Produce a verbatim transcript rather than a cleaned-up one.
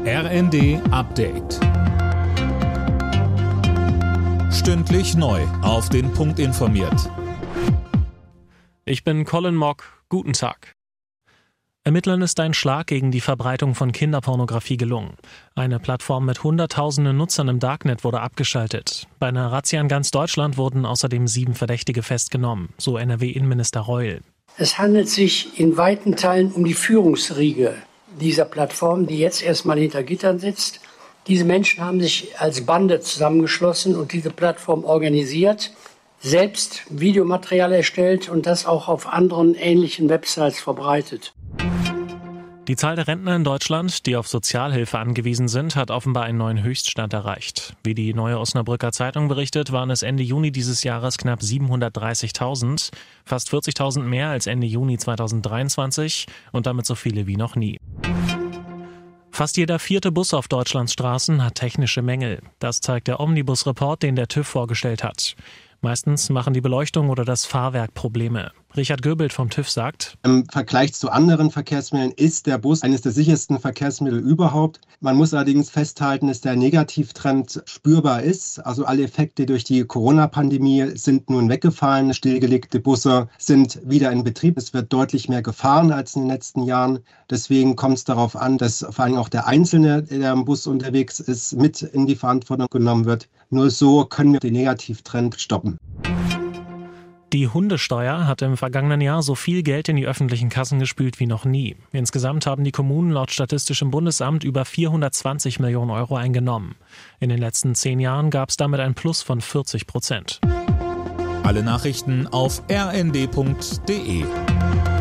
R N D Update. Stündlich neu auf den Punkt informiert. Ich bin Colin Mock. Guten Tag. Ermittlern ist ein Schlag gegen die Verbreitung von Kinderpornografie gelungen. Eine Plattform mit hunderttausenden Nutzern im Darknet wurde abgeschaltet. Bei einer Razzia in ganz Deutschland wurden außerdem sieben Verdächtige festgenommen, so N R W-Innenminister Reul. Es handelt sich in weiten Teilen um die Führungsriege dieser Plattform, die jetzt erstmal hinter Gittern sitzt. Diese Menschen haben sich als Bande zusammengeschlossen und diese Plattform organisiert, selbst Videomaterial erstellt und das auch auf anderen ähnlichen Websites verbreitet. Die Zahl der Rentner in Deutschland, die auf Sozialhilfe angewiesen sind, hat offenbar einen neuen Höchststand erreicht. Wie die Neue Osnabrücker Zeitung berichtet, waren es Ende Juni dieses Jahres knapp siebenhundertdreißigtausend, fast vierzigtausend mehr als Ende Juni zweitausenddreiundzwanzig und damit so viele wie noch nie. Fast jeder vierte Bus auf Deutschlands Straßen hat technische Mängel. Das zeigt der Omnibus-Report, den der TÜV vorgestellt hat. Meistens machen die Beleuchtung oder das Fahrwerk Probleme. Richard Göbelt vom TÜV sagt: Im Vergleich zu anderen Verkehrsmitteln ist der Bus eines der sichersten Verkehrsmittel überhaupt. Man muss allerdings festhalten, dass der Negativtrend spürbar ist. Also alle Effekte durch die Corona-Pandemie sind nun weggefallen. Stillgelegte Busse sind wieder in Betrieb. Es wird deutlich mehr gefahren als in den letzten Jahren. Deswegen kommt es darauf an, dass vor allem auch der Einzelne, der im Bus unterwegs ist, mit in die Verantwortung genommen wird. Nur so können wir den Negativtrend stoppen. Die Hundesteuer hat im vergangenen Jahr so viel Geld in die öffentlichen Kassen gespült wie noch nie. Insgesamt haben die Kommunen laut Statistischem Bundesamt über vierhundertzwanzig Millionen Euro eingenommen. In den letzten zehn Jahren gab es damit ein Plus von vierzig Prozent. Alle Nachrichten auf r n d punkt d e.